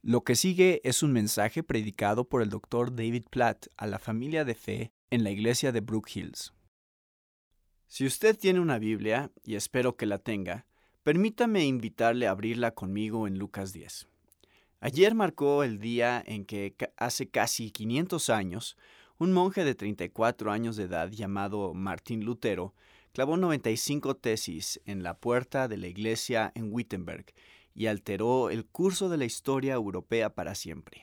Lo que sigue es un mensaje predicado por el Dr. David Platt a la familia de fe en la iglesia de Brook Hills. Si usted tiene una Biblia, y espero que la tenga, permítame invitarle a abrirla conmigo en Lucas 10. Ayer marcó el día en que hace casi 500 años, un monje de 34 años de edad llamado Martín Lutero clavó 95 tesis en la puerta de la iglesia en Wittenberg y alteró el curso de la historia europea para siempre.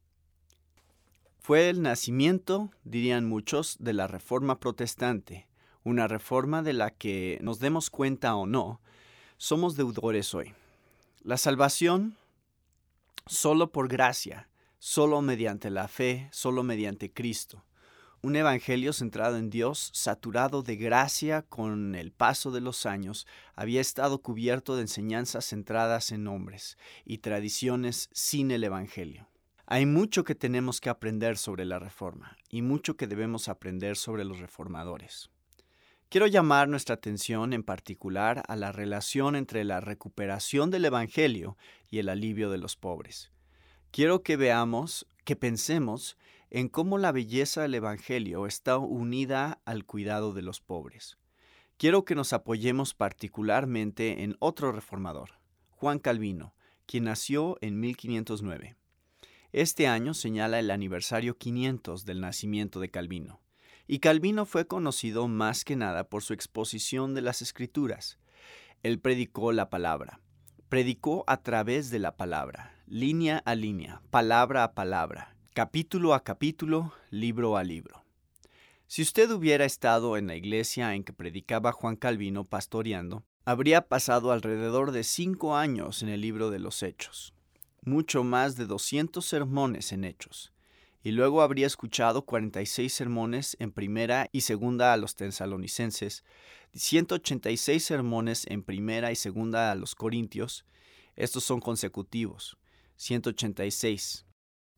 Fue el nacimiento, dirían muchos, de la Reforma Protestante, una reforma de la que, nos demos cuenta o no, somos deudores hoy. La salvación, solo por gracia, solo mediante la fe, solo mediante Cristo. Un evangelio centrado en Dios, saturado de gracia con el paso de los años, había estado cubierto de enseñanzas centradas en hombres y tradiciones sin el evangelio. Hay mucho que tenemos que aprender sobre la Reforma y mucho que debemos aprender sobre los reformadores. Quiero llamar nuestra atención en particular a la relación entre la recuperación del evangelio y el alivio de los pobres. Quiero que pensemos en cómo la belleza del evangelio está unida al cuidado de los pobres. Quiero que nos apoyemos particularmente en otro reformador, Juan Calvino, quien nació en 1509. Este año señala el aniversario 500 del nacimiento de Calvino. Y Calvino fue conocido más que nada por su exposición de las Escrituras. Él predicó la palabra. Predicó a través de la palabra, línea a línea, palabra a palabra, capítulo a capítulo, libro a libro. Si usted hubiera estado en la iglesia en que predicaba Juan Calvino pastoreando, habría pasado alrededor de 5 años en el libro de los Hechos, mucho más de 200 sermones en Hechos. Y luego habría escuchado 46 sermones en primera y segunda a los tesalonicenses, 186 sermones en primera y segunda a los corintios, estos son consecutivos, 186,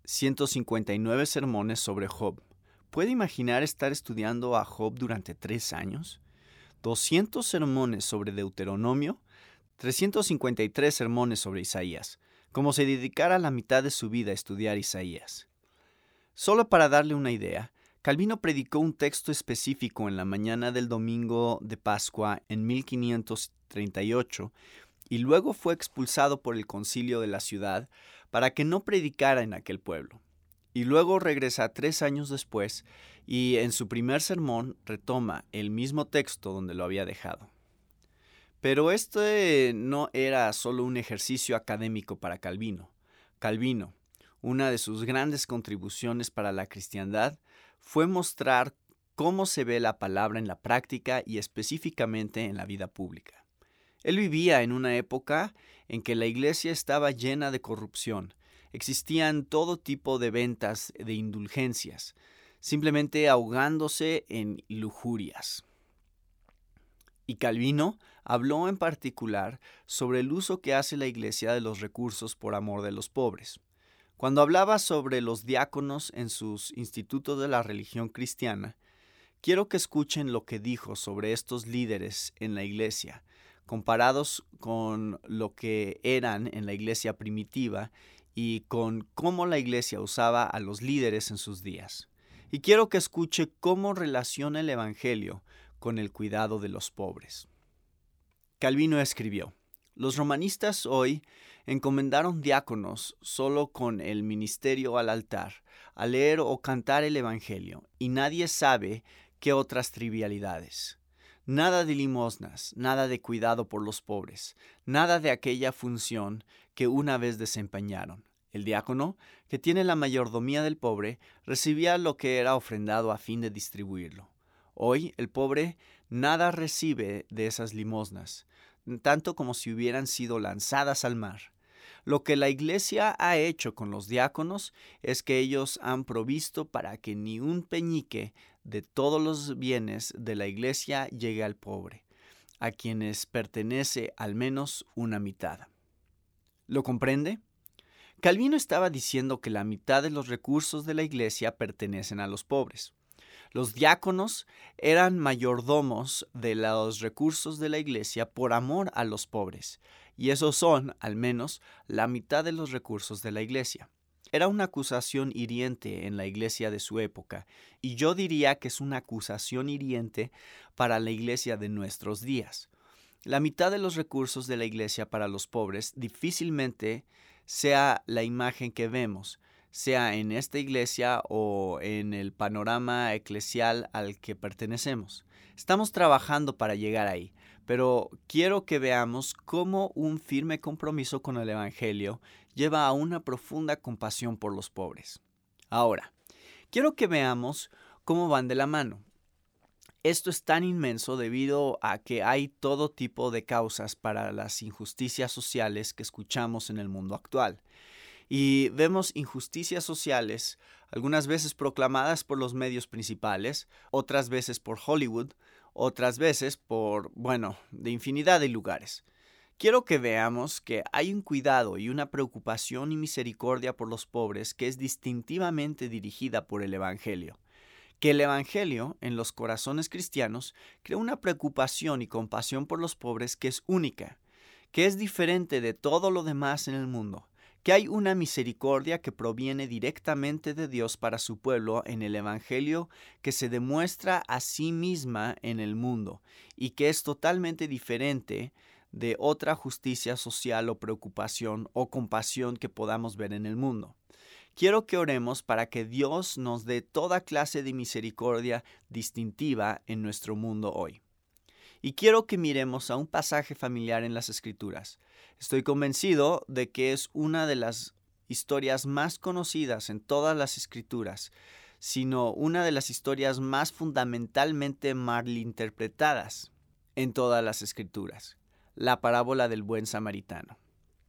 159 sermones sobre Job. ¿Puede imaginar estar estudiando a Job durante 3 años? 200 sermones sobre Deuteronomio, 353 sermones sobre Isaías, como si dedicara la mitad de su vida a estudiar Isaías. Solo para darle una idea, Calvino predicó un texto específico en la mañana del domingo de Pascua en 1538 y luego fue expulsado por el concilio de la ciudad para que no predicara en aquel pueblo. Y luego regresa 3 años después y en su primer sermón retoma el mismo texto donde lo había dejado. Pero este no era solo un ejercicio académico para Calvino. Calvino, una de sus grandes contribuciones para la cristiandad fue mostrar cómo se ve la palabra en la práctica y específicamente en la vida pública. Él vivía en una época en que la iglesia estaba llena de corrupción. Existían todo tipo de ventas de indulgencias, simplemente ahogándose en lujurias. Y Calvino habló en particular sobre el uso que hace la iglesia de los recursos por amor de los pobres. Cuando hablaba sobre los diáconos en sus institutos de la religión cristiana, quiero que escuchen lo que dijo sobre estos líderes en la iglesia, comparados con lo que eran en la iglesia primitiva y con cómo la iglesia usaba a los líderes en sus días. Y quiero que escuche cómo relaciona el evangelio con el cuidado de los pobres. Calvino escribió: los romanistas hoy encomendaron diáconos solo con el ministerio al altar, a leer o cantar el evangelio, y nadie sabe qué otras trivialidades. Nada de limosnas, nada de cuidado por los pobres, nada de aquella función que una vez desempeñaron. El diácono, que tiene la mayordomía del pobre, recibía lo que era ofrendado a fin de distribuirlo. Hoy el pobre nada recibe de esas limosnas, tanto como si hubieran sido lanzadas al mar. Lo que la iglesia ha hecho con los diáconos es que ellos han provisto para que ni un peñique de todos los bienes de la iglesia llegue al pobre, a quienes pertenece al menos una mitad. ¿Lo comprende? Calvino estaba diciendo que la mitad de los recursos de la iglesia pertenecen a los pobres. Los diáconos eran mayordomos de los recursos de la iglesia por amor a los pobres, y esos son, al menos, la mitad de los recursos de la iglesia. Era una acusación hiriente en la iglesia de su época, y yo diría que es una acusación hiriente para la iglesia de nuestros días. La mitad de los recursos de la iglesia para los pobres difícilmente sea la imagen que vemos, sea en esta iglesia o en el panorama eclesial al que pertenecemos. Estamos trabajando para llegar ahí, pero quiero que veamos cómo un firme compromiso con el Evangelio lleva a una profunda compasión por los pobres. Ahora, quiero que veamos cómo van de la mano. Esto es tan inmenso debido a que hay todo tipo de causas para las injusticias sociales que escuchamos en el mundo actual. Y vemos injusticias sociales, algunas veces proclamadas por los medios principales, otras veces por Hollywood, otras veces de infinidad de lugares. Quiero que veamos que hay un cuidado y una preocupación y misericordia por los pobres que es distintivamente dirigida por el Evangelio. Que el Evangelio, en los corazones cristianos, crea una preocupación y compasión por los pobres que es única, que es diferente de todo lo demás en el mundo, que hay una misericordia que proviene directamente de Dios para su pueblo en el Evangelio que se demuestra a sí misma en el mundo y que es totalmente diferente de otra justicia social o preocupación o compasión que podamos ver en el mundo. Quiero que oremos para que Dios nos dé toda clase de misericordia distintiva en nuestro mundo hoy. Y quiero que miremos a un pasaje familiar en las Escrituras. Estoy convencido de que es una de las historias más conocidas en todas las Escrituras, sino una de las historias más fundamentalmente malinterpretadas en todas las Escrituras, la parábola del buen samaritano.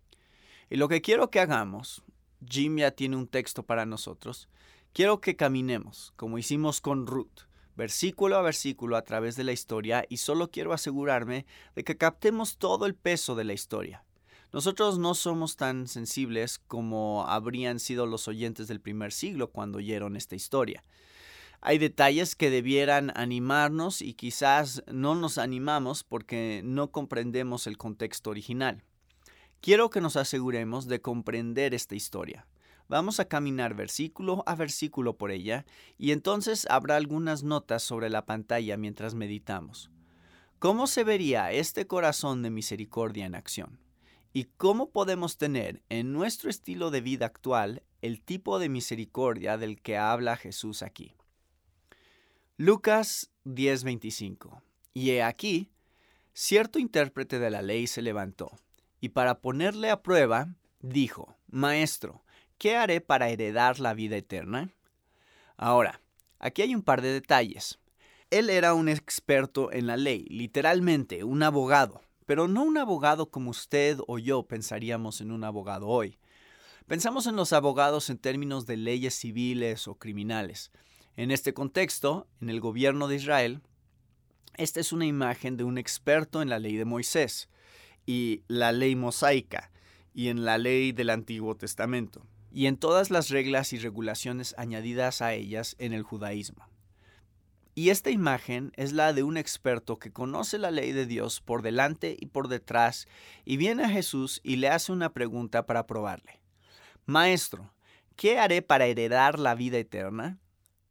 Y lo que quiero que hagamos, Jim ya tiene un texto para nosotros, quiero que caminemos, como hicimos con Ruth, versículo a versículo a través de la historia, y solo quiero asegurarme de que captemos todo el peso de la historia. Nosotros no somos tan sensibles como habrían sido los oyentes del primer siglo cuando oyeron esta historia. Hay detalles que debieran animarnos y quizás no nos animamos porque no comprendemos el contexto original. Quiero que nos aseguremos de comprender esta historia. Vamos a caminar versículo a versículo por ella y entonces habrá algunas notas sobre la pantalla mientras meditamos. ¿Cómo se vería este corazón de misericordia en acción? ¿Y cómo podemos tener en nuestro estilo de vida actual el tipo de misericordia del que habla Jesús aquí? Lucas 10:25. Y he aquí, cierto intérprete de la ley se levantó, y para ponerle a prueba, dijo: Maestro, ¿qué haré para heredar la vida eterna? Ahora, aquí hay un par de detalles. Él era un experto en la ley, literalmente un abogado, pero no un abogado como usted o yo pensaríamos en un abogado hoy. Pensamos en los abogados en términos de leyes civiles o criminales. En este contexto, en el gobierno de Israel, esta es una imagen de un experto en la ley de Moisés y la ley mosaica y en la ley del Antiguo Testamento y en todas las reglas y regulaciones añadidas a ellas en el judaísmo. Y esta imagen es la de un experto que conoce la ley de Dios por delante y por detrás y viene a Jesús y le hace una pregunta para probarle. Maestro, ¿qué haré para heredar la vida eterna?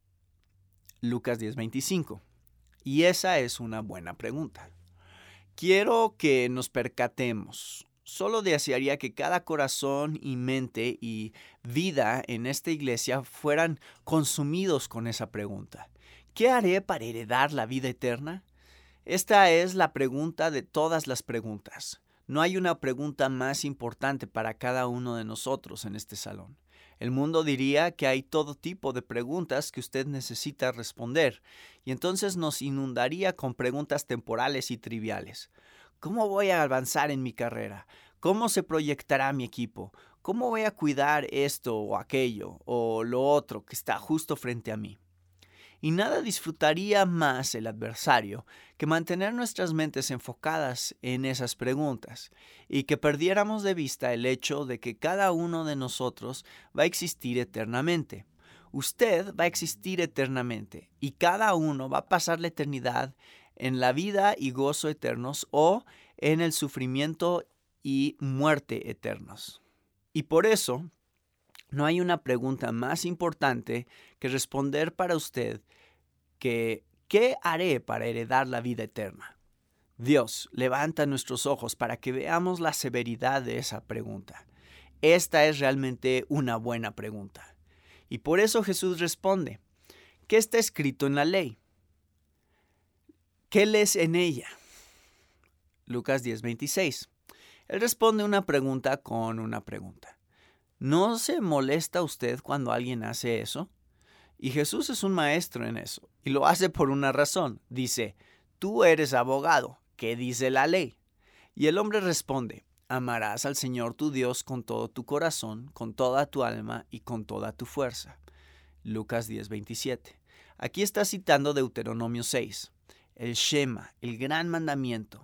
Lucas 10:25. Y esa es una buena pregunta. Quiero que nos percatemos. Solo desearía que cada corazón y mente y vida en esta iglesia fueran consumidos con esa pregunta. ¿Qué haré para heredar la vida eterna? Esta es la pregunta de todas las preguntas. No hay una pregunta más importante para cada uno de nosotros en este salón. El mundo diría que hay todo tipo de preguntas que usted necesita responder, y entonces nos inundaría con preguntas temporales y triviales. ¿Cómo voy a avanzar en mi carrera? ¿Cómo se proyectará mi equipo? ¿Cómo voy a cuidar esto o aquello o lo otro que está justo frente a mí? Y nada disfrutaría más el adversario que mantener nuestras mentes enfocadas en esas preguntas y que perdiéramos de vista el hecho de que cada uno de nosotros va a existir eternamente. Usted va a existir eternamente y cada uno va a pasar la eternidad en la vida y gozo eternos o en el sufrimiento y muerte eternos. Y por eso, no hay una pregunta más importante que responder para usted que ¿qué haré para heredar la vida eterna? Dios levanta nuestros ojos para que veamos la severidad de esa pregunta. Esta es realmente una buena pregunta. Y por eso Jesús responde, ¿qué está escrito en la ley? ¿Qué lees en ella? Lucas 10:26. Él responde una pregunta con una pregunta. ¿No se molesta usted cuando alguien hace eso? Y Jesús es un maestro en eso, y lo hace por una razón. Dice, tú eres abogado, ¿qué dice la ley? Y el hombre responde, amarás al Señor tu Dios con todo tu corazón, con toda tu alma y con toda tu fuerza. Lucas 10:27. Aquí está citando Deuteronomio 6, el Shema, el gran mandamiento.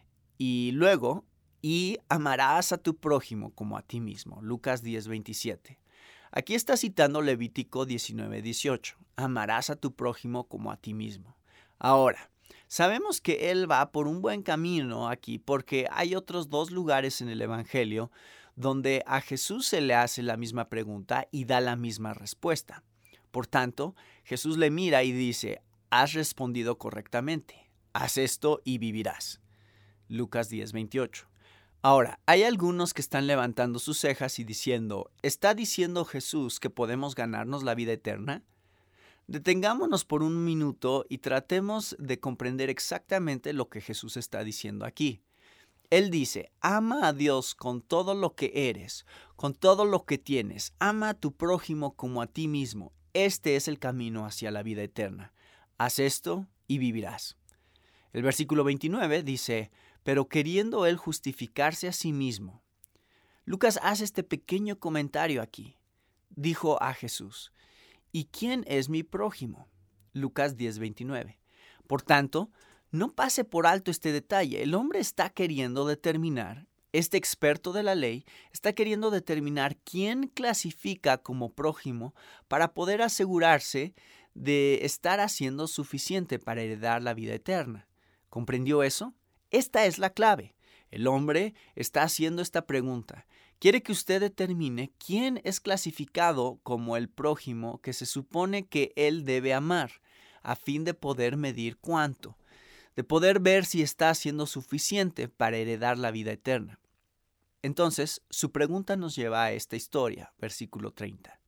Y luego, y amarás a tu prójimo como a ti mismo. Lucas 10:27. Aquí está citando Levítico 19:18. Amarás a tu prójimo como a ti mismo. Ahora, sabemos que él va por un buen camino aquí porque hay otros dos lugares en el Evangelio donde a Jesús se le hace la misma pregunta y da la misma respuesta. Por tanto, Jesús le mira y dice, has respondido correctamente. Haz esto y vivirás. Lucas 10:28. Ahora, hay algunos que están levantando sus cejas y diciendo, ¿está diciendo Jesús que podemos ganarnos la vida eterna? Detengámonos por un minuto y tratemos de comprender exactamente lo que Jesús está diciendo aquí. Él dice, ama a Dios con todo lo que eres, con todo lo que tienes. Ama a tu prójimo como a ti mismo. Este es el camino hacia la vida eterna. Haz esto y vivirás. El versículo 29 dice, pero queriendo él justificarse a sí mismo. Lucas hace este pequeño comentario aquí. Dijo a Jesús, ¿y quién es mi prójimo? Lucas 10:29. Por tanto, no pase por alto este detalle. El hombre está queriendo determinar, este experto de la ley, está queriendo determinar quién clasifica como prójimo para poder asegurarse de estar haciendo suficiente para heredar la vida eterna. ¿Comprendió eso? Esta es la clave. El hombre está haciendo esta pregunta. Quiere que usted determine quién es clasificado como el prójimo que se supone que él debe amar, a fin de poder medir cuánto, de poder ver si está haciendo suficiente para heredar la vida eterna. Entonces, su pregunta nos lleva a esta historia, versículo 30.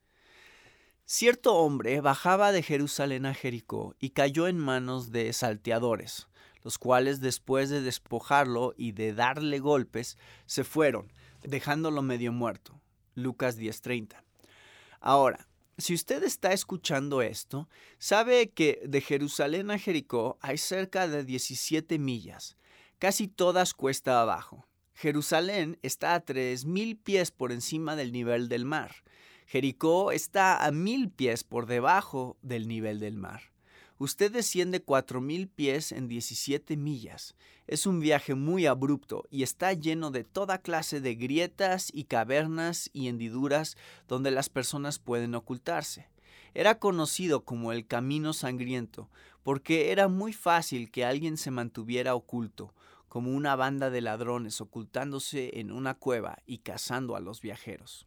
Cierto hombre bajaba de Jerusalén a Jericó y cayó en manos de salteadores, los cuales después de despojarlo y de darle golpes, se fueron, dejándolo medio muerto. Lucas 10:30. Ahora, si usted está escuchando esto, sabe que de Jerusalén a Jericó hay cerca de 17 millas, casi todas cuesta abajo. Jerusalén está a 3,000 pies por encima del nivel del mar. Jericó está a 1,000 pies por debajo del nivel del mar. Usted desciende 4,000 pies en 17 millas. Es un viaje muy abrupto y está lleno de toda clase de grietas y cavernas y hendiduras donde las personas pueden ocultarse. Era conocido como el Camino Sangriento porque era muy fácil que alguien se mantuviera oculto, como una banda de ladrones ocultándose en una cueva y cazando a los viajeros.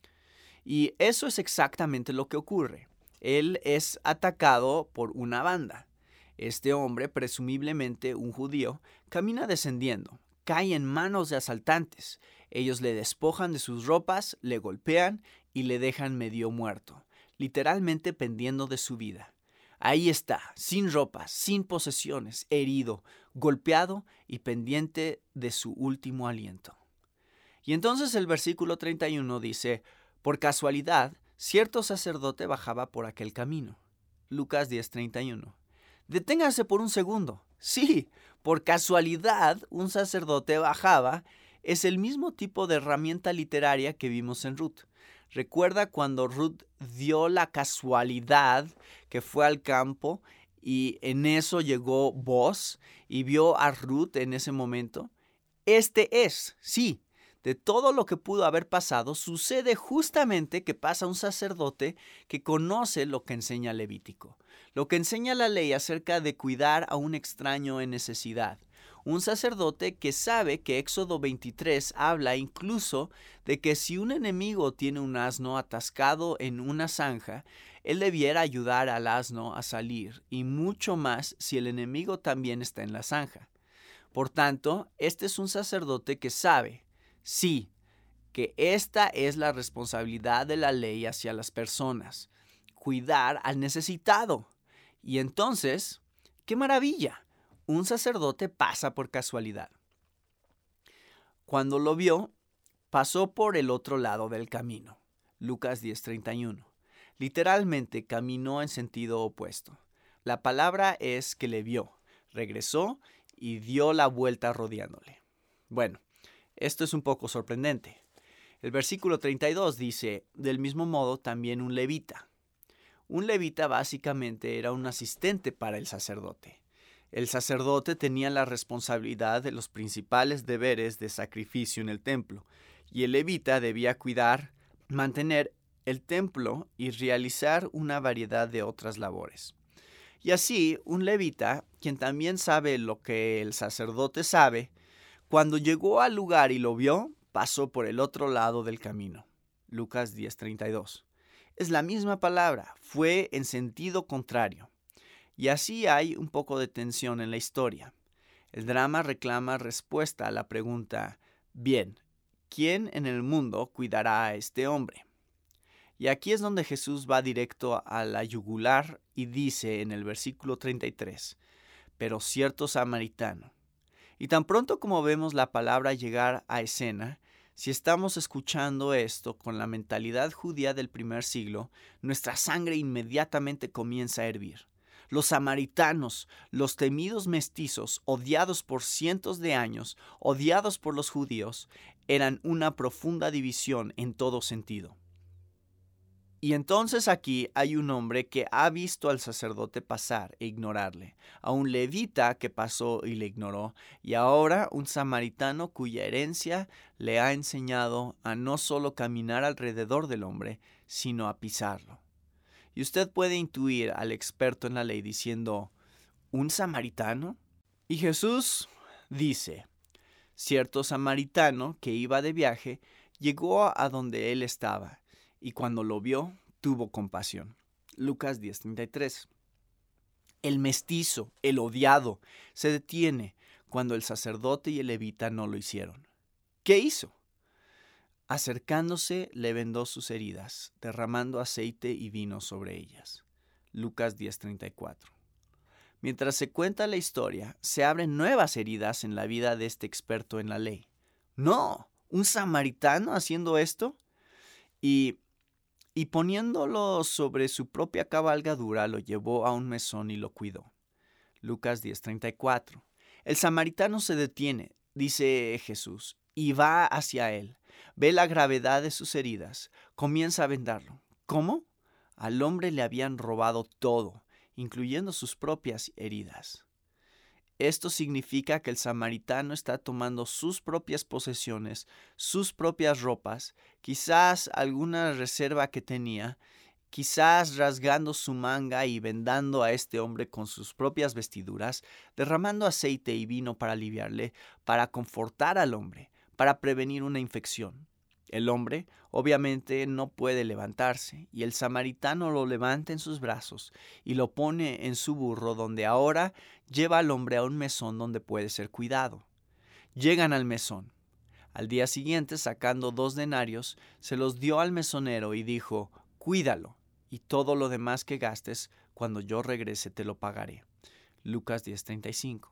Y eso es exactamente lo que ocurre. Él es atacado por una banda. Este hombre, presumiblemente un judío, camina descendiendo, cae en manos de asaltantes. Ellos le despojan de sus ropas, le golpean y le dejan medio muerto, literalmente pendiendo de su vida. Ahí está, sin ropas, sin posesiones, herido, golpeado y pendiente de su último aliento. Y entonces el versículo 31 dice, por casualidad, cierto sacerdote bajaba por aquel camino. Lucas 10:31. Deténgase por un segundo. Sí, por casualidad un sacerdote bajaba. Es el mismo tipo de herramienta literaria que vimos en Ruth. ¿Recuerda cuando Ruth dio la casualidad que fue al campo y en eso llegó Boaz y vio a Ruth en ese momento? De todo lo que pudo haber pasado, sucede justamente que pasa un sacerdote que conoce lo que enseña Levítico, lo que enseña la ley acerca de cuidar a un extraño en necesidad, Un sacerdote que sabe que Éxodo 23 habla incluso de que si un enemigo tiene un asno atascado en una zanja, él debiera ayudar al asno a salir, y mucho más si el enemigo también está en la zanja. Por tanto, este es un sacerdote que sabe, sí, que esta es la responsabilidad de la ley hacia las personas, cuidar al necesitado. Y entonces, ¡qué maravilla! Un sacerdote pasa por casualidad. Cuando lo vio, pasó por el otro lado del camino. Lucas 10:31. Literalmente caminó en sentido opuesto. La palabra es que le vio, regresó y dio la vuelta rodeándole. Bueno, esto es un poco sorprendente. El versículo 32 dice, del mismo modo también un levita. Un levita básicamente era un asistente para el sacerdote. El sacerdote tenía la responsabilidad de los principales deberes de sacrificio en el templo, y el levita debía cuidar, mantener el templo y realizar una variedad de otras labores. Y así, un levita, quien también sabe lo que el sacerdote sabe, cuando llegó al lugar y lo vio, pasó por el otro lado del camino. Lucas 10:32. Es la misma palabra, fue en sentido contrario. Y así hay un poco de tensión en la historia. El drama reclama respuesta a la pregunta, bien, ¿quién en el mundo cuidará a este hombre? Y aquí es donde Jesús va directo a la yugular y dice en el versículo 33, pero cierto samaritano. Y tan pronto como vemos la palabra llegar a escena, si estamos escuchando esto con la mentalidad judía del primer siglo, nuestra sangre inmediatamente comienza a hervir. Los samaritanos, los temidos mestizos, odiados por cientos de años, odiados por los judíos, eran una profunda división en todo sentido. Y entonces aquí hay un hombre que ha visto al sacerdote pasar e ignorarle, a un levita que pasó y le ignoró, y ahora un samaritano cuya herencia le ha enseñado a no solo caminar alrededor del hombre, sino a pisarlo. Y usted puede intuir al experto en la ley diciendo, ¿un samaritano? Y Jesús dice, cierto samaritano que iba de viaje llegó a donde él estaba, y cuando lo vio, tuvo compasión. Lucas 10:33. El mestizo, el odiado, se detiene cuando el sacerdote y el levita no lo hicieron. ¿Qué hizo? Acercándose, le vendó sus heridas, derramando aceite y vino sobre ellas. Lucas 10:34. Mientras se cuenta la historia, se abren nuevas heridas en la vida de este experto en la ley. ¡No! ¿Un samaritano haciendo esto? Y poniéndolo sobre su propia cabalgadura, lo llevó a un mesón y lo cuidó. Lucas 10:34. El samaritano se detiene, dice Jesús, y va hacia él. Ve la gravedad de sus heridas, comienza a vendarlo. ¿Cómo? Al hombre le habían robado todo, incluyendo sus propias heridas. Esto significa que el samaritano está tomando sus propias posesiones, sus propias ropas, quizás alguna reserva que tenía, quizás rasgando su manga y vendando a este hombre con sus propias vestiduras, derramando aceite y vino para aliviarle, para confortar al hombre, para prevenir una infección. El hombre, obviamente, no puede levantarse, y el samaritano lo levanta en sus brazos y lo pone en su burro, donde ahora lleva al hombre a un mesón donde puede ser cuidado. Llegan al mesón. Al día siguiente, sacando 2 denarios, se los dio al mesonero y dijo, cuídalo, y todo lo demás que gastes, cuando yo regrese te lo pagaré. Lucas 10:35.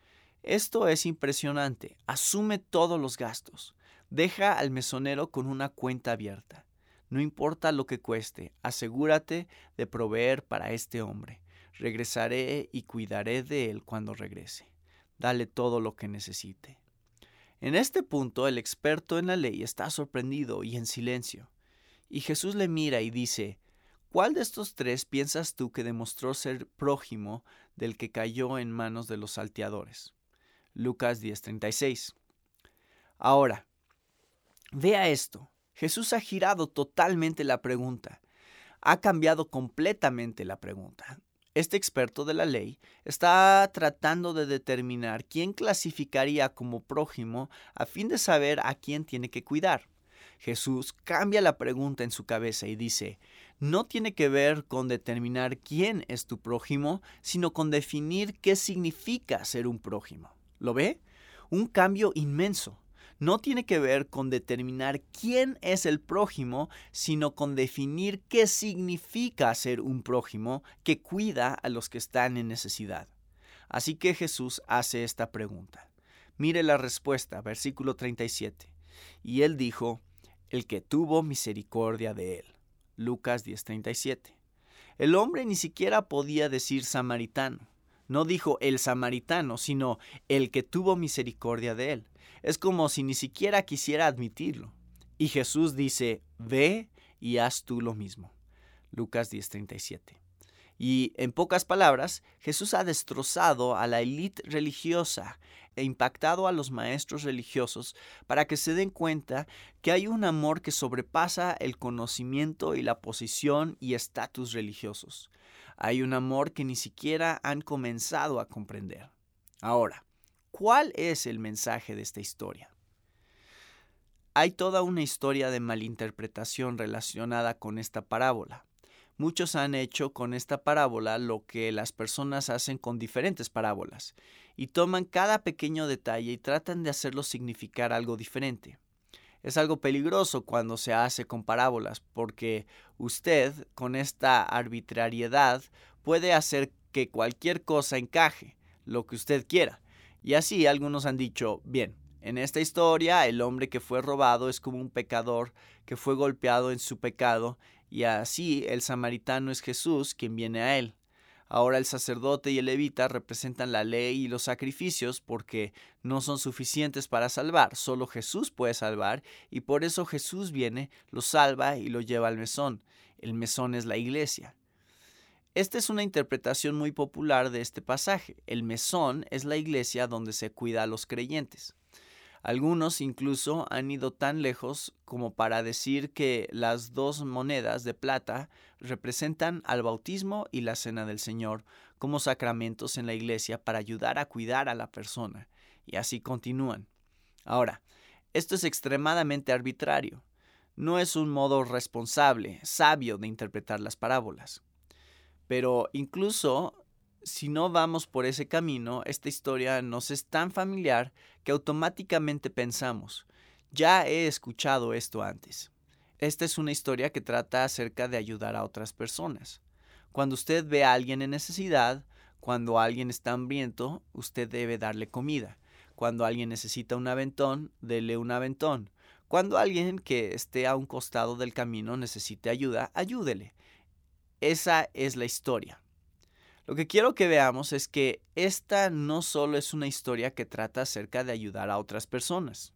Esto es impresionante. Asume todos los gastos. Deja al mesonero con una cuenta abierta. No importa lo que cueste, asegúrate de proveer para este hombre. Regresaré y cuidaré de él cuando regrese. Dale todo lo que necesite. En este punto, el experto en la ley está sorprendido y en silencio. Y Jesús le mira y dice, ¿cuál de estos 3 piensas tú que demostró ser prójimo del que cayó en manos de los salteadores? Lucas 10:36. Ahora, vea esto. Jesús ha girado totalmente la pregunta. Ha cambiado completamente la pregunta. Este experto de la ley está tratando de determinar quién clasificaría como prójimo a fin de saber a quién tiene que cuidar. Jesús cambia la pregunta en su cabeza y dice, no tiene que ver con determinar quién es tu prójimo, sino con definir qué significa ser un prójimo. ¿Lo ve? Un cambio inmenso. No tiene que ver con determinar quién es el prójimo, sino con definir qué significa ser un prójimo que cuida a los que están en necesidad. Así que Jesús hace esta pregunta. Mire la respuesta, versículo 37. Y él dijo, el que tuvo misericordia de él. Lucas 10:37. El hombre ni siquiera podía decir samaritano. No dijo el samaritano, sino el que tuvo misericordia de él. Es como si ni siquiera quisiera admitirlo. Y Jesús dice, ve y haz tú lo mismo. Lucas 10:37. Y en pocas palabras, Jesús ha destrozado a la élite religiosa e impactado a los maestros religiosos para que se den cuenta que hay un amor que sobrepasa el conocimiento y la posición y estatus religiosos. Hay un amor que ni siquiera han comenzado a comprender. Ahora, ¿cuál es el mensaje de esta historia? Hay toda una historia de malinterpretación relacionada con esta parábola. Muchos han hecho con esta parábola lo que las personas hacen con diferentes parábolas, y toman cada pequeño detalle y tratan de hacerlo significar algo diferente. Es algo peligroso cuando se hace con parábolas, porque usted, con esta arbitrariedad, puede hacer que cualquier cosa encaje, lo que usted quiera. Y así algunos han dicho, bien, en esta historia el hombre que fue robado es como un pecador que fue golpeado en su pecado, y así el samaritano es Jesús quien viene a él. Ahora el sacerdote y el levita representan la ley y los sacrificios porque no son suficientes para salvar, solo Jesús puede salvar y por eso Jesús viene, lo salva y lo lleva al mesón. El mesón es la iglesia. Esta es una interpretación muy popular de este pasaje. El mesón es la iglesia donde se cuida a los creyentes. Algunos incluso han ido tan lejos como para decir que las 2 monedas de plata representan al bautismo y la cena del Señor como sacramentos en la iglesia para ayudar a cuidar a la persona. Y así continúan. Ahora, esto es extremadamente arbitrario. No es un modo responsable, sabio de interpretar las parábolas. Pero incluso si no vamos por ese camino, esta historia nos es tan familiar que automáticamente pensamos, ya he escuchado esto antes. Esta es una historia que trata acerca de ayudar a otras personas. Cuando usted ve a alguien en necesidad, cuando alguien está hambriento, usted debe darle comida. Cuando alguien necesita un aventón, dele un aventón. Cuando alguien que esté a un costado del camino necesite ayuda, ayúdele. Esa es la historia. Lo que quiero que veamos es que esta no solo es una historia que trata acerca de ayudar a otras personas.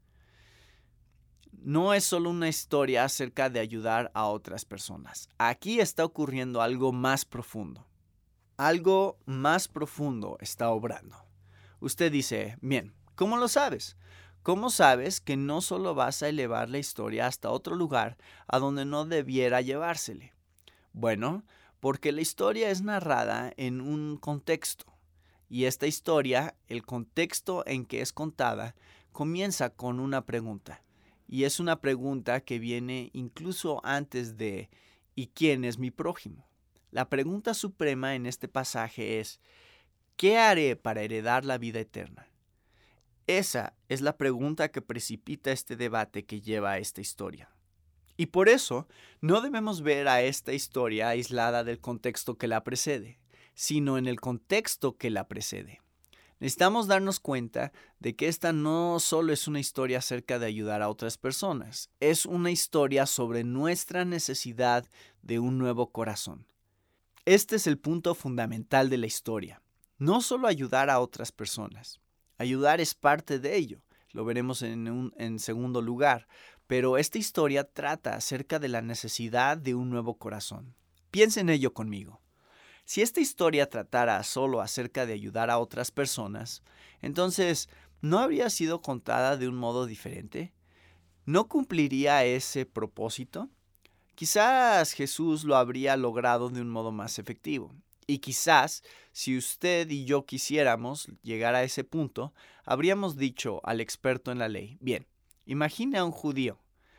No es solo una historia acerca de ayudar a otras personas. Aquí está ocurriendo algo más profundo. Algo más profundo está obrando. Usted dice, bien, ¿cómo lo sabes? ¿Cómo sabes que no solo vas a elevar la historia hasta otro lugar a donde no debiera llevársele? Bueno, porque la historia es narrada en un contexto. Y esta historia, el contexto en que es contada, comienza con una pregunta. Y es una pregunta que viene incluso antes de ¿y quién es mi prójimo? La pregunta suprema en este pasaje es ¿qué haré para heredar la vida eterna? Esa es la pregunta que precipita este debate que lleva a esta historia. Y por eso no debemos ver a esta historia aislada del contexto que la precede, sino en el contexto que la precede. Necesitamos darnos cuenta de que esta no solo es una historia acerca de ayudar a otras personas, es una historia sobre nuestra necesidad de un nuevo corazón. Este es el punto fundamental de la historia. No solo ayudar a otras personas. Ayudar es parte de ello. Lo veremos en segundo lugar. Pero esta historia trata acerca de la necesidad de un nuevo corazón. Piensa en ello conmigo. Si esta historia tratara solo acerca de ayudar a otras personas, entonces, ¿no habría sido contada de un modo diferente? ¿No cumpliría ese propósito? Quizás Jesús lo habría logrado de un modo más efectivo. Y quizás, si usted y yo quisiéramos llegar a ese punto, habríamos dicho al experto en la ley, bien, imagine a un judío,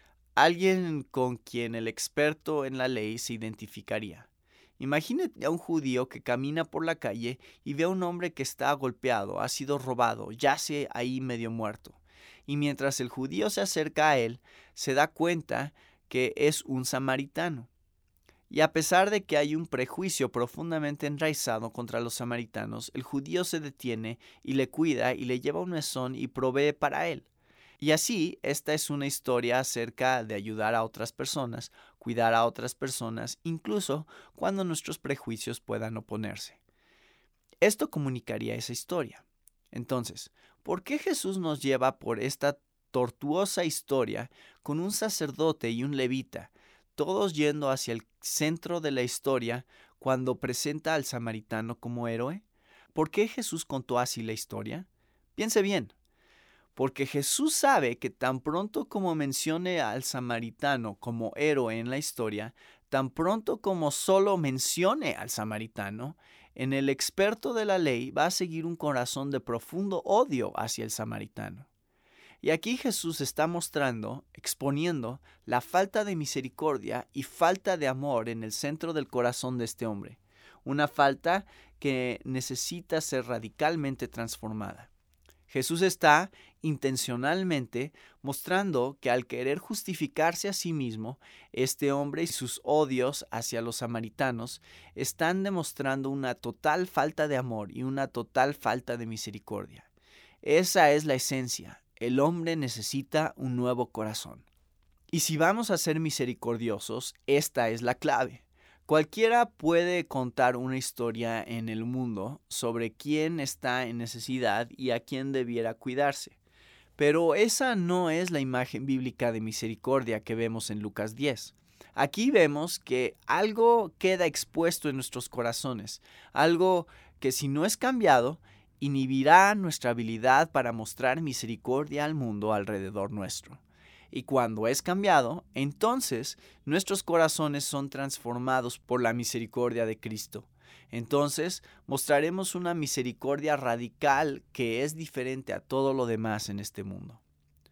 alguien con quien el experto en la ley se identificaría. Imagine a un judío que camina por la calle y ve a un hombre que está golpeado, ha sido robado, yace ahí medio muerto. Y mientras el judío se acerca a él, se da cuenta que es un samaritano. Y a pesar de que hay un prejuicio profundamente enraizado contra los samaritanos, el judío se detiene y le cuida y le lleva un mesón y provee para él. Y así, esta es una historia acerca de ayudar a otras personas, cuidar a otras personas, incluso cuando nuestros prejuicios puedan oponerse. Esto comunicaría esa historia. Entonces, ¿por qué Jesús nos lleva por esta tortuosa historia con un sacerdote y un levita, todos yendo hacia el centro de la historia cuando presenta al samaritano como héroe? ¿Por qué Jesús contó así la historia? Piense bien. Porque Jesús sabe que tan pronto como mencione al samaritano como héroe en la historia, tan pronto como solo mencione al samaritano, en el experto de la ley va a seguir un corazón de profundo odio hacia el samaritano. Y aquí Jesús está mostrando, exponiendo la falta de misericordia y falta de amor en el centro del corazón de este hombre. Una falta que necesita ser radicalmente transformada. Jesús está intencionalmente mostrando que al querer justificarse a sí mismo, este hombre y sus odios hacia los samaritanos están demostrando una total falta de amor y una total falta de misericordia. Esa es la esencia. El hombre necesita un nuevo corazón. Y si vamos a ser misericordiosos, esta es la clave. Cualquiera puede contar una historia en el mundo sobre quién está en necesidad y a quién debiera cuidarse. Pero esa no es la imagen bíblica de misericordia que vemos en Lucas 10. Aquí vemos que algo queda expuesto en nuestros corazones, algo que si no es cambiado, inhibirá nuestra habilidad para mostrar misericordia al mundo alrededor nuestro. Y cuando es cambiado, entonces nuestros corazones son transformados por la misericordia de Cristo. Entonces mostraremos una misericordia radical que es diferente a todo lo demás en este mundo.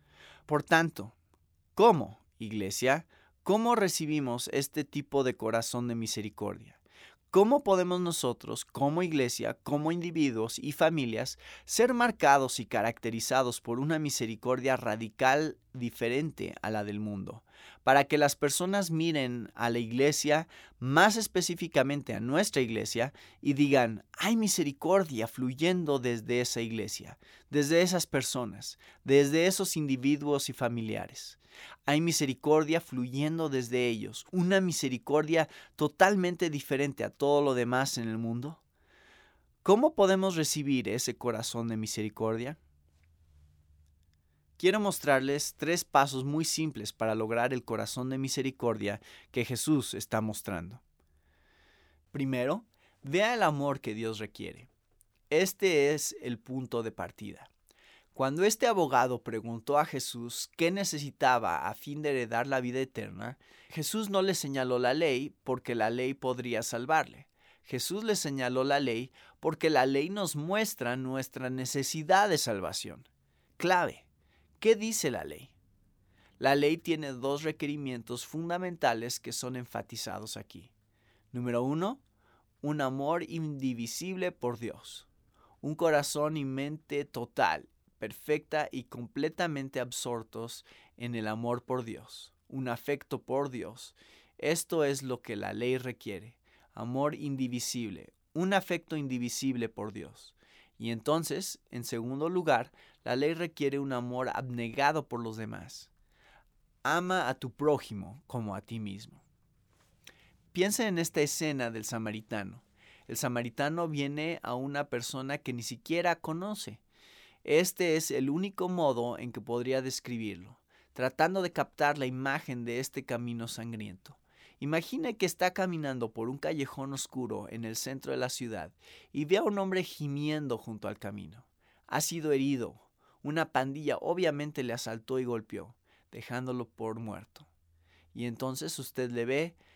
Por tanto, ¿cómo, iglesia? ¿Cómo recibimos este tipo de corazón de misericordia? ¿Cómo podemos nosotros, como iglesia, como individuos y familias, ser marcados y caracterizados por una misericordia radical diferente a la del mundo? Para que las personas miren a la iglesia, más específicamente a nuestra iglesia, y digan, hay misericordia fluyendo desde esa iglesia, desde esas personas, desde esos individuos y familiares. Hay misericordia fluyendo desde ellos, una misericordia totalmente diferente a todo lo demás en el mundo. ¿Cómo podemos recibir ese corazón de misericordia? Quiero mostrarles 3 pasos muy simples para lograr el corazón de misericordia que Jesús está mostrando. Primero, vea el amor que Dios requiere. Este es el punto de partida. Cuando este abogado preguntó a Jesús qué necesitaba a fin de heredar la vida eterna, Jesús no le señaló la ley porque la ley podría salvarle. Jesús le señaló la ley porque la ley nos muestra nuestra necesidad de salvación. Clave. ¿Qué dice la ley? La ley tiene 2 requerimientos fundamentales que son enfatizados aquí. Número 1, un amor indivisible por Dios. Un corazón y mente total, perfecta y completamente absortos en el amor por Dios, un afecto por Dios. Esto es lo que la ley requiere, amor indivisible, un afecto indivisible por Dios. Y entonces, en segundo lugar, la ley requiere un amor abnegado por los demás. Ama a tu prójimo como a ti mismo. Piensa en esta escena del samaritano. El samaritano viene a una persona que ni siquiera conoce. Este es el único modo en que podría describirlo, tratando de captar la imagen de este camino sangriento. Imagine que está caminando por un callejón oscuro en el centro de la ciudad y ve a un hombre gimiendo junto al camino. Ha sido herido. Una pandilla obviamente le asaltó y golpeó, dejándolo por muerto. Y entonces usted le ve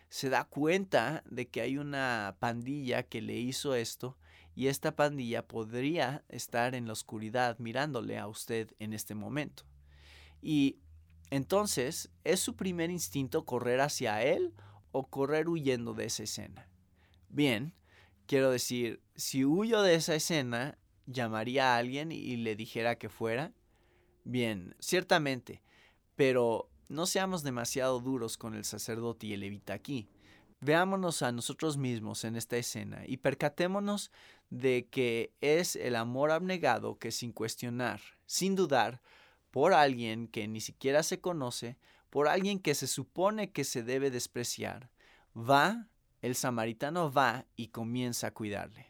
se da cuenta de que hay una pandilla que le hizo esto y esta pandilla podría estar en la oscuridad mirándole a usted en este momento. Y entonces, ¿es su primer instinto correr hacia él o correr huyendo de esa escena? Bien, quiero decir, si huyo de esa escena, ¿llamaría a alguien y le dijera que fuera? Bien, ciertamente, pero no seamos demasiado duros con el sacerdote y el levita aquí. Veámonos a nosotros mismos en esta escena y percatémonos de que es el amor abnegado que sin cuestionar, sin dudar, por alguien que ni siquiera se conoce, por alguien que se supone que se debe despreciar, el samaritano va y comienza a cuidarle.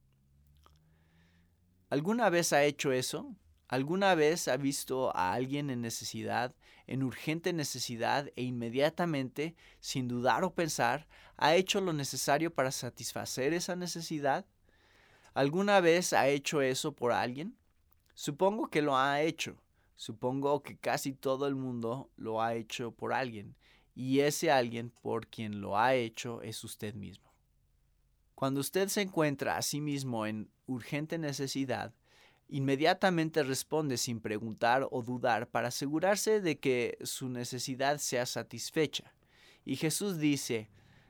¿Alguna vez ha hecho eso? ¿Alguna vez ha visto a alguien en necesidad, en urgente necesidad, e inmediatamente, sin dudar o pensar, ha hecho lo necesario para satisfacer esa necesidad? ¿Alguna vez ha hecho eso por alguien? Supongo que lo ha hecho. Supongo que casi todo el mundo lo ha hecho por alguien, y ese alguien por quien lo ha hecho es usted mismo. Cuando usted se encuentra a sí mismo en urgente necesidad, inmediatamente responde sin preguntar o dudar para asegurarse de que su necesidad sea satisfecha. Y Jesús dice,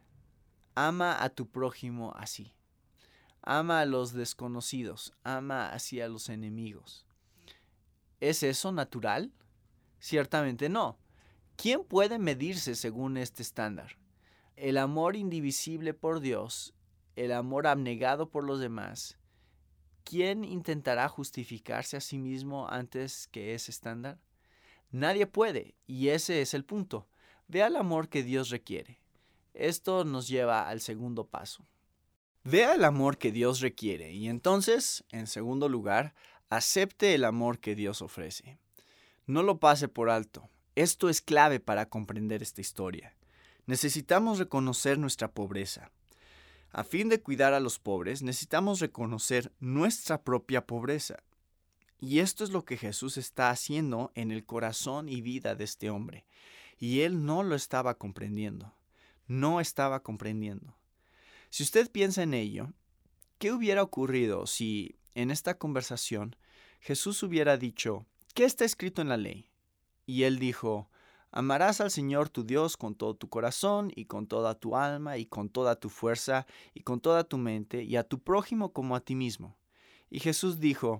ama a tu prójimo así. Ama a los desconocidos, ama así a los enemigos. ¿Es eso natural? Ciertamente no. ¿Quién puede medirse según este estándar? El amor indivisible por Dios, el amor abnegado por los demás. ¿Quién intentará justificarse a sí mismo antes que ese estándar? Nadie puede, y ese es el punto. Vea el amor que Dios requiere. Esto nos lleva al segundo paso. Vea el amor que Dios requiere y entonces, en segundo lugar, acepte el amor que Dios ofrece. No lo pase por alto. Esto es clave para comprender esta historia. Necesitamos reconocer nuestra pobreza. A fin de cuidar a los pobres, necesitamos reconocer nuestra propia pobreza. Y esto es lo que Jesús está haciendo en el corazón y vida de este hombre. Y él no lo estaba comprendiendo. No estaba comprendiendo. Si usted piensa en ello, ¿qué hubiera ocurrido si, en esta conversación, Jesús hubiera dicho, ¿qué está escrito en la ley? Y él dijo, amarás al Señor tu Dios con todo tu corazón y con toda tu alma y con toda tu fuerza y con toda tu mente y a tu prójimo como a ti mismo. Y Jesús dijo,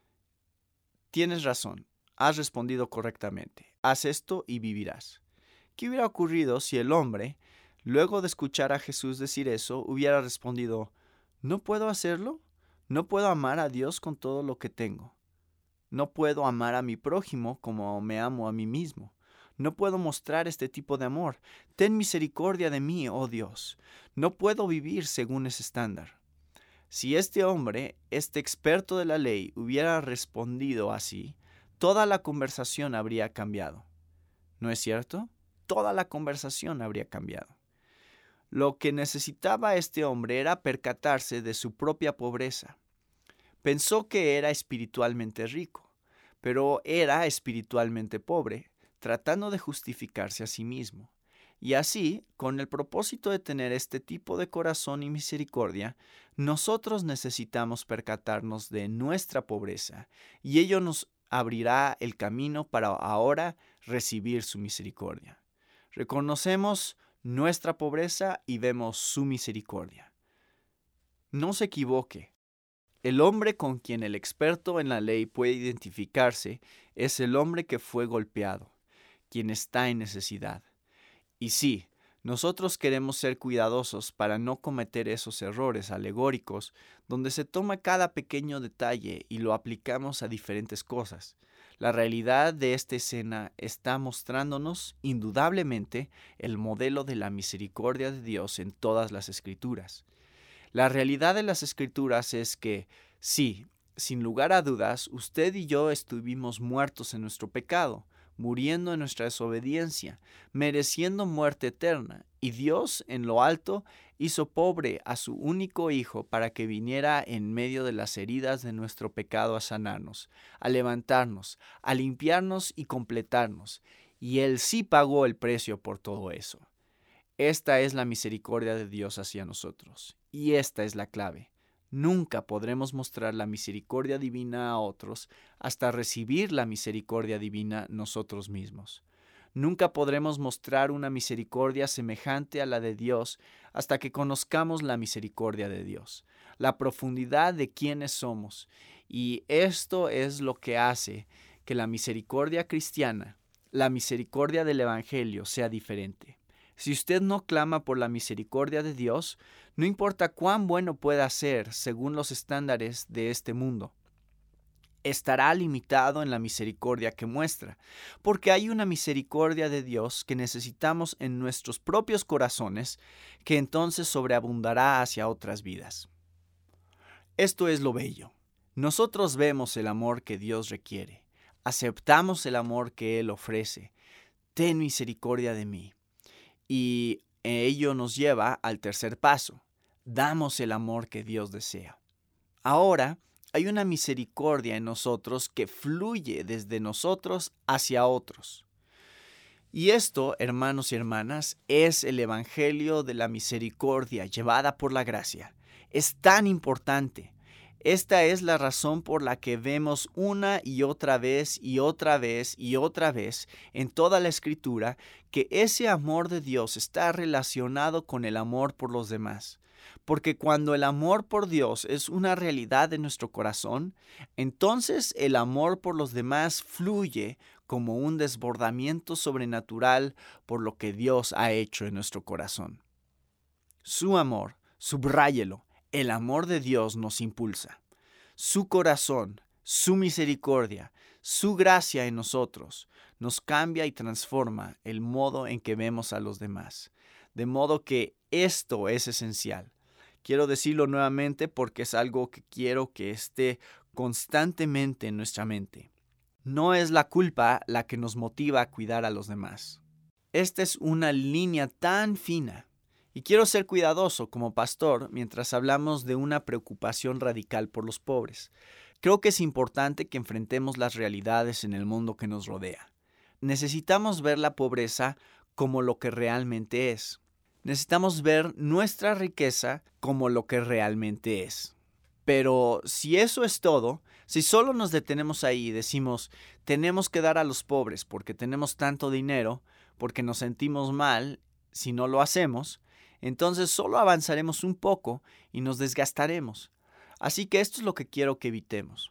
tienes razón, has respondido correctamente, haz esto y vivirás. ¿Qué hubiera ocurrido si el hombre, luego de escuchar a Jesús decir eso, hubiera respondido, ¿no puedo hacerlo? ¿No puedo amar a Dios con todo lo que tengo? ¿No puedo amar a mi prójimo como me amo a mí mismo? No puedo mostrar este tipo de amor. Ten misericordia de mí, oh Dios. No puedo vivir según ese estándar. Si este hombre, este experto de la ley, hubiera respondido así, toda la conversación habría cambiado. ¿No es cierto? Toda la conversación habría cambiado. Lo que necesitaba este hombre era percatarse de su propia pobreza. Pensó que era espiritualmente rico, pero era espiritualmente pobre, tratando de justificarse a sí mismo. Y así, con el propósito de tener este tipo de corazón y misericordia, nosotros necesitamos percatarnos de nuestra pobreza, y ello nos abrirá el camino para ahora recibir su misericordia. Reconocemos nuestra pobreza y vemos su misericordia. No se equivoque. El hombre con quien el experto en la ley puede identificarse es el hombre que fue golpeado, quien está en necesidad. Y sí, nosotros queremos ser cuidadosos para no cometer esos errores alegóricos donde se toma cada pequeño detalle y lo aplicamos a diferentes cosas. La realidad de esta escena está mostrándonos indudablemente el modelo de la misericordia de Dios en todas las Escrituras. La realidad de las Escrituras es que, sí, sin lugar a dudas, usted y yo estuvimos muertos en nuestro pecado, muriendo en nuestra desobediencia, mereciendo muerte eterna, y Dios, en lo alto, hizo pobre a su único Hijo para que viniera en medio de las heridas de nuestro pecado a sanarnos, a levantarnos, a limpiarnos y completarnos, y Él sí pagó el precio por todo eso. Esta es la misericordia de Dios hacia nosotros. Y esta es la clave. Nunca podremos mostrar la misericordia divina a otros hasta recibir la misericordia divina nosotros mismos. Nunca podremos mostrar una misericordia semejante a la de Dios hasta que conozcamos la misericordia de Dios, la profundidad de quiénes somos. Y esto es lo que hace que la misericordia cristiana, la misericordia del Evangelio, sea diferente. Si usted no clama por la misericordia de Dios, no importa cuán bueno pueda ser según los estándares de este mundo, estará limitado en la misericordia que muestra, porque hay una misericordia de Dios que necesitamos en nuestros propios corazones, que entonces sobreabundará hacia otras vidas. Esto es lo bello. Nosotros vemos el amor que Dios requiere, aceptamos el amor que Él ofrece. Ten misericordia de mí. Y ello nos lleva al tercer paso. Damos el amor que Dios desea. Ahora, hay una misericordia en nosotros que fluye desde nosotros hacia otros. Y esto, hermanos y hermanas, es el Evangelio de la misericordia llevada por la gracia. Es tan importante. Esta es la razón por la que vemos una y otra vez y otra vez y otra vez en toda la Escritura que ese amor de Dios está relacionado con el amor por los demás. Porque cuando el amor por Dios es una realidad de nuestro corazón, entonces el amor por los demás fluye como un desbordamiento sobrenatural por lo que Dios ha hecho en nuestro corazón. Su amor, subráyelo, el amor de Dios nos impulsa. Su corazón, su misericordia, su gracia en nosotros nos cambia y transforma el modo en que vemos a los demás. De modo que esto es esencial. Quiero decirlo nuevamente porque es algo que quiero que esté constantemente en nuestra mente. No es la culpa la que nos motiva a cuidar a los demás. Esta es una línea tan fina. Y quiero ser cuidadoso como pastor mientras hablamos de una preocupación radical por los pobres. Creo que es importante que enfrentemos las realidades en el mundo que nos rodea. Necesitamos ver la pobreza como lo que realmente es. Necesitamos ver nuestra riqueza como lo que realmente es. Pero si eso es todo, si solo nos detenemos ahí y decimos, tenemos que dar a los pobres porque tenemos tanto dinero, porque nos sentimos mal si no lo hacemos, entonces solo avanzaremos un poco y nos desgastaremos. Así que esto es lo que quiero que evitemos.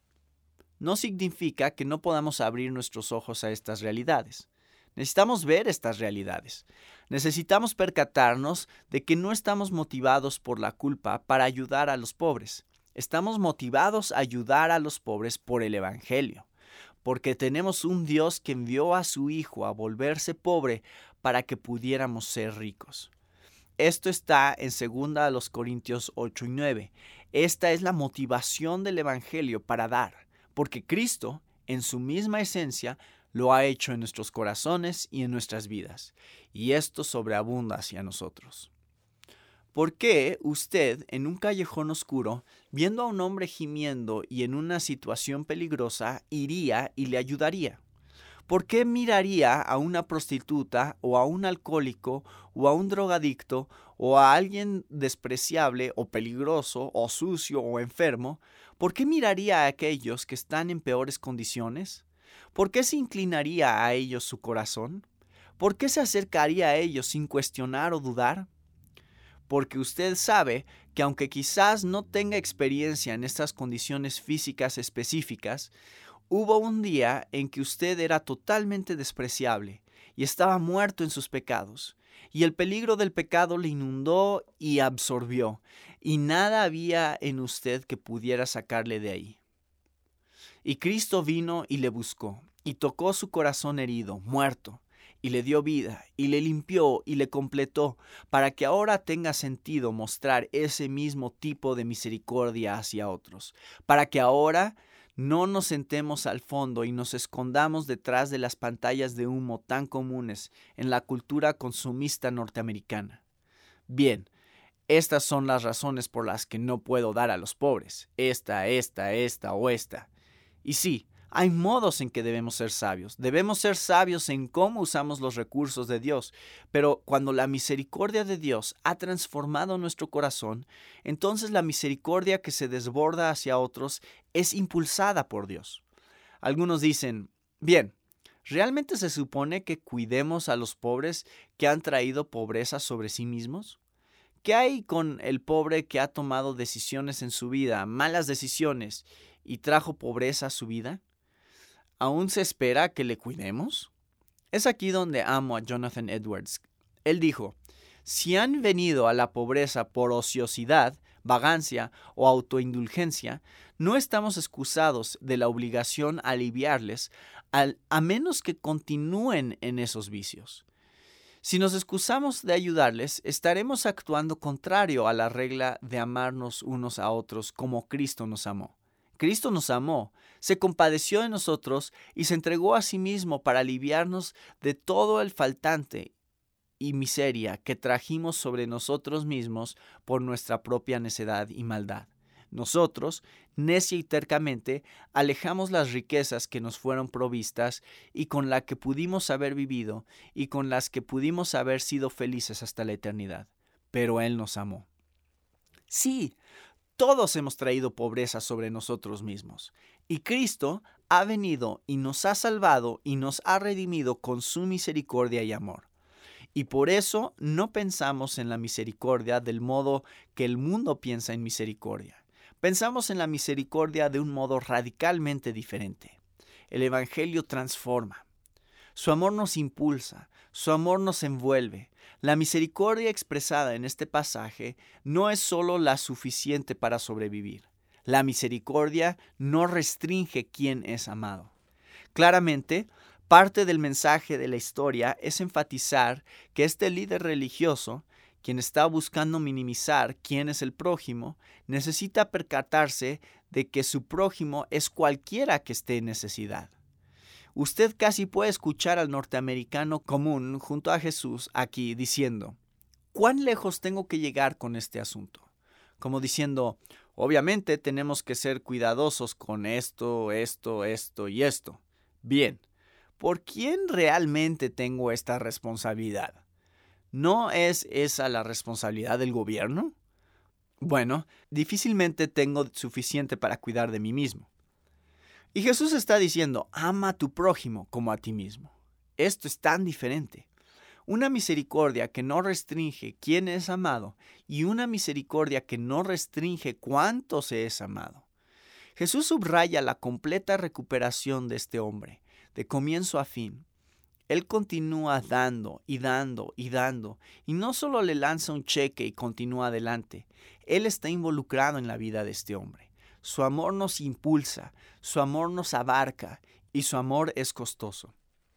No significa que no podamos abrir nuestros ojos a estas realidades. Necesitamos ver estas realidades. Necesitamos percatarnos de que no estamos motivados por la culpa para ayudar a los pobres. Estamos motivados a ayudar a los pobres por el Evangelio, porque tenemos un Dios que envió a su Hijo a volverse pobre para que pudiéramos ser ricos. Esto está en 2 Corintios 8 y 9. Esta es la motivación del Evangelio para dar, porque Cristo, en su misma esencia, lo ha hecho en nuestros corazones y en nuestras vidas, y esto sobreabunda hacia nosotros. ¿Por qué usted, en un callejón oscuro, viendo a un hombre gimiendo y en una situación peligrosa, iría y le ayudaría? ¿Por qué miraría a una prostituta o a un alcohólico o a un drogadicto o a alguien despreciable o peligroso o sucio o enfermo? ¿Por qué miraría a aquellos que están en peores condiciones? ¿Por qué se inclinaría a ellos su corazón? ¿Por qué se acercaría a ellos sin cuestionar o dudar? Porque usted sabe que aunque quizás no tenga experiencia en estas condiciones físicas específicas, hubo un día en que usted era totalmente despreciable y estaba muerto en sus pecados, y el peligro del pecado le inundó y absorbió, y nada había en usted que pudiera sacarle de ahí. Y Cristo vino y le buscó, y tocó su corazón herido, muerto, y le dio vida, y le limpió y le completó, para que ahora tenga sentido mostrar ese mismo tipo de misericordia hacia otros, para que ahora no nos sentemos al fondo y nos escondamos detrás de las pantallas de humo tan comunes en la cultura consumista norteamericana. Bien, estas son las razones por las que no puedo dar a los pobres, esta o esta. Y sí, Hay modos en que debemos ser sabios. Debemos ser sabios en cómo usamos los recursos de Dios. Pero cuando la misericordia de Dios ha transformado nuestro corazón, entonces la misericordia que se desborda hacia otros es impulsada por Dios. Algunos dicen, bien, ¿realmente se supone que cuidemos a los pobres que han traído pobreza sobre sí mismos? ¿Qué hay con el pobre que ha tomado decisiones en su vida, malas decisiones, y trajo pobreza a su vida? ¿Aún se espera que le cuidemos? Es aquí donde amo a Jonathan Edwards. Él dijo, si han venido a la pobreza por ociosidad, vagancia o autoindulgencia, no estamos excusados de la obligación a aliviarles a menos que continúen en esos vicios. Si nos excusamos de ayudarles, estaremos actuando contrario a la regla de amarnos unos a otros como Cristo nos amó. Cristo nos amó, se compadeció de nosotros y se entregó a sí mismo para aliviarnos de todo el faltante y miseria que trajimos sobre nosotros mismos por nuestra propia necedad y maldad. Nosotros, necia y tercamente, alejamos las riquezas que nos fueron provistas y con las que pudimos haber vivido y con las que pudimos haber sido felices hasta la eternidad. Pero Él nos amó. Sí, todos hemos traído pobreza sobre nosotros mismos, y Cristo ha venido y nos ha salvado y nos ha redimido con su misericordia y amor. Y por eso no pensamos en la misericordia del modo que el mundo piensa en misericordia. Pensamos en la misericordia de un modo radicalmente diferente. El Evangelio transforma. Su amor nos impulsa, su amor nos envuelve. La misericordia expresada en este pasaje no es solo la suficiente para sobrevivir. La misericordia no restringe quién es amado. Claramente, parte del mensaje de la historia es enfatizar que este líder religioso, quien está buscando minimizar quién es el prójimo, necesita percatarse de que su prójimo es cualquiera que esté en necesidad. Usted casi puede escuchar al norteamericano común junto a Jesús aquí diciendo, ¿cuán lejos tengo que llegar con este asunto? Como diciendo, obviamente tenemos que ser cuidadosos con esto y esto. Bien, ¿por quién realmente tengo esta responsabilidad? ¿No es esa la responsabilidad del gobierno? Bueno, difícilmente tengo suficiente para cuidar de mí mismo. Y Jesús está diciendo, ama a tu prójimo como a ti mismo. Esto es tan diferente. Una misericordia que no restringe quién es amado y una misericordia que no restringe cuánto se es amado. Jesús subraya la completa recuperación de este hombre, de comienzo a fin. Él continúa dando y dando y dando, y no solo le lanza un cheque y continúa adelante. Él está involucrado en la vida de este hombre. Su amor nos impulsa, su amor nos abarca, y su amor es costoso.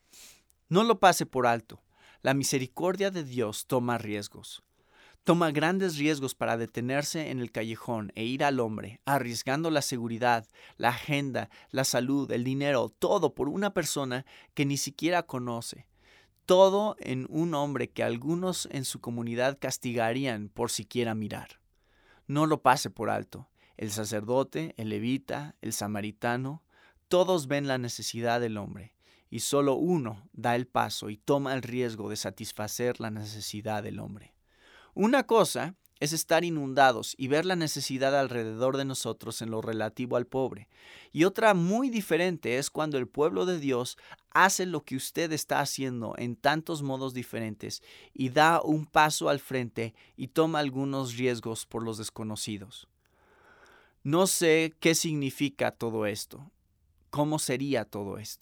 No lo pase por alto. La misericordia de Dios toma riesgos. Toma grandes riesgos para detenerse en el callejón e ir al hombre, arriesgando la seguridad, la agenda, la salud, el dinero, todo por una persona que ni siquiera conoce. Todo en un hombre que algunos en su comunidad castigarían por siquiera mirar. No lo pase por alto. El sacerdote, el levita, el samaritano, todos ven la necesidad del hombre, y solo uno da el paso y toma el riesgo de satisfacer la necesidad del hombre. Una cosa es estar inundados y ver la necesidad alrededor de nosotros en lo relativo al pobre. Y otra muy diferente es cuando el pueblo de Dios hace lo que usted está haciendo en tantos modos diferentes y da un paso al frente y toma algunos riesgos por los desconocidos. No sé qué significa todo esto. ¿Cómo sería todo esto?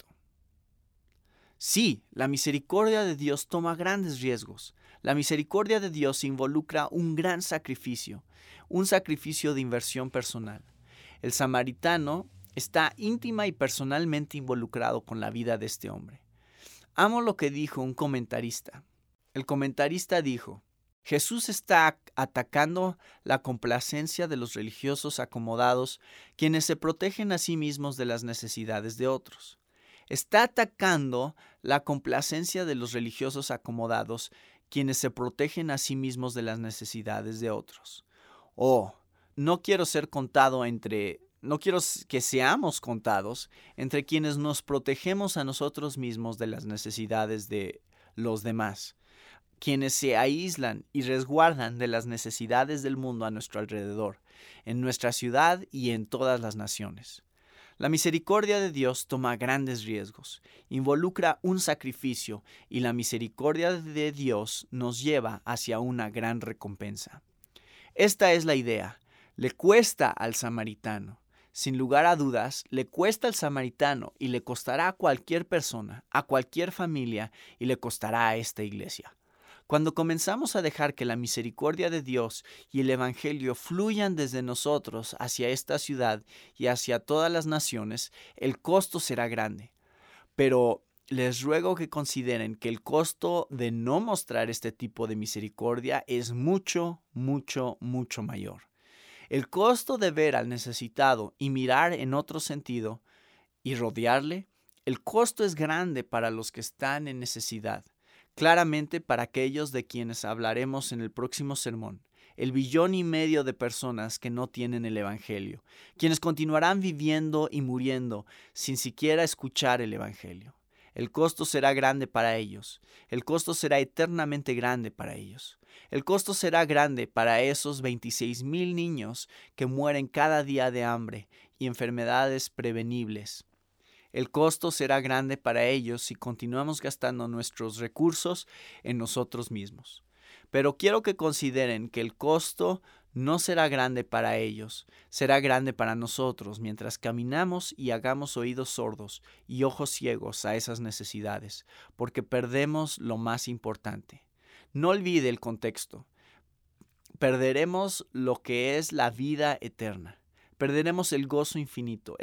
Sí, la misericordia de Dios toma grandes riesgos. La misericordia de Dios involucra un gran sacrificio, un sacrificio de inversión personal. El samaritano está íntima y personalmente involucrado con la vida de este hombre. Amo lo que dijo un comentarista. El comentarista dijo, Jesús está atacando la complacencia de los religiosos acomodados, quienes se protegen a sí mismos de las necesidades de otros. Está atacando la complacencia de los religiosos acomodados, quienes se protegen a sí mismos de las necesidades de otros. Oh, no quiero ser contado entre no quiero que seamos contados entre quienes nos protegemos a nosotros mismos de las necesidades de los demás, quienes se aíslan y resguardan de las necesidades del mundo a nuestro alrededor, en nuestra ciudad y en todas las naciones. La misericordia de Dios toma grandes riesgos, involucra un sacrificio y la misericordia de Dios nos lleva hacia una gran recompensa. Esta es la idea. Le cuesta al samaritano. Sin lugar a dudas, le cuesta al samaritano y le costará a cualquier persona, a cualquier familia y le costará a esta iglesia. Cuando comenzamos a dejar que la misericordia de Dios y el Evangelio fluyan desde nosotros hacia esta ciudad y hacia todas las naciones, el costo será grande. Pero les ruego que consideren que el costo de no mostrar este tipo de misericordia es mucho, mucho, mucho mayor. El costo de ver al necesitado y mirar en otro sentido y rodearle, el costo es grande para los que están en necesidad. Claramente para aquellos de quienes hablaremos en el próximo sermón, el 1,5 billones de personas que no tienen el Evangelio, quienes continuarán viviendo y muriendo sin siquiera escuchar el Evangelio. El costo será grande para ellos. El costo será eternamente grande para ellos. El costo será grande para esos 26,000 niños que mueren cada día de hambre y enfermedades prevenibles. El costo será grande para ellos si continuamos gastando nuestros recursos en nosotros mismos. Pero quiero que consideren que el costo no será grande para ellos, será grande para nosotros mientras caminamos y hagamos oídos sordos y ojos ciegos a esas necesidades, porque perdemos lo más importante. No olvide el contexto. Perderemos lo que es la vida eterna. Perderemos el gozo infinito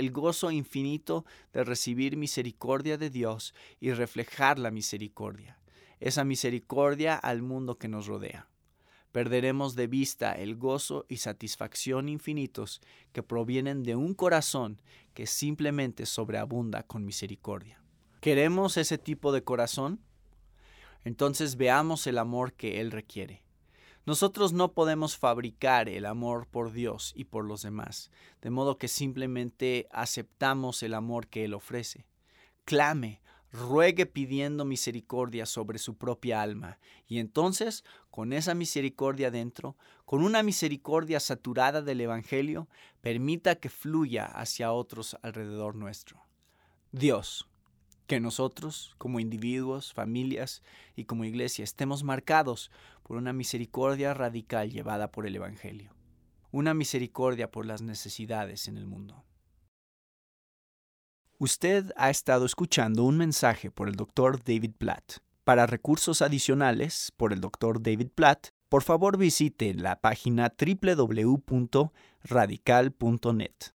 de recibir misericordia de Dios y reflejar la misericordia, esa misericordia al mundo que nos rodea. Perderemos de vista el gozo y satisfacción infinitos que provienen de un corazón que simplemente sobreabunda con misericordia. ¿Queremos ese tipo de corazón? Entonces veamos el amor que Él requiere. Nosotros no podemos fabricar el amor por Dios y por los demás, de modo que simplemente aceptamos el amor que Él ofrece. Clame, ruegue pidiendo misericordia sobre su propia alma, y entonces, con esa misericordia dentro, con una misericordia saturada del Evangelio, permita que fluya hacia otros alrededor nuestro. Dios, que nosotros, como individuos, familias y como iglesia, estemos marcados por una misericordia radical llevada por el Evangelio. Una misericordia por las necesidades en el mundo. Usted ha estado escuchando un mensaje por el Dr. David Platt. Para recursos adicionales por el Dr. David Platt, por favor visite la página www.radical.net.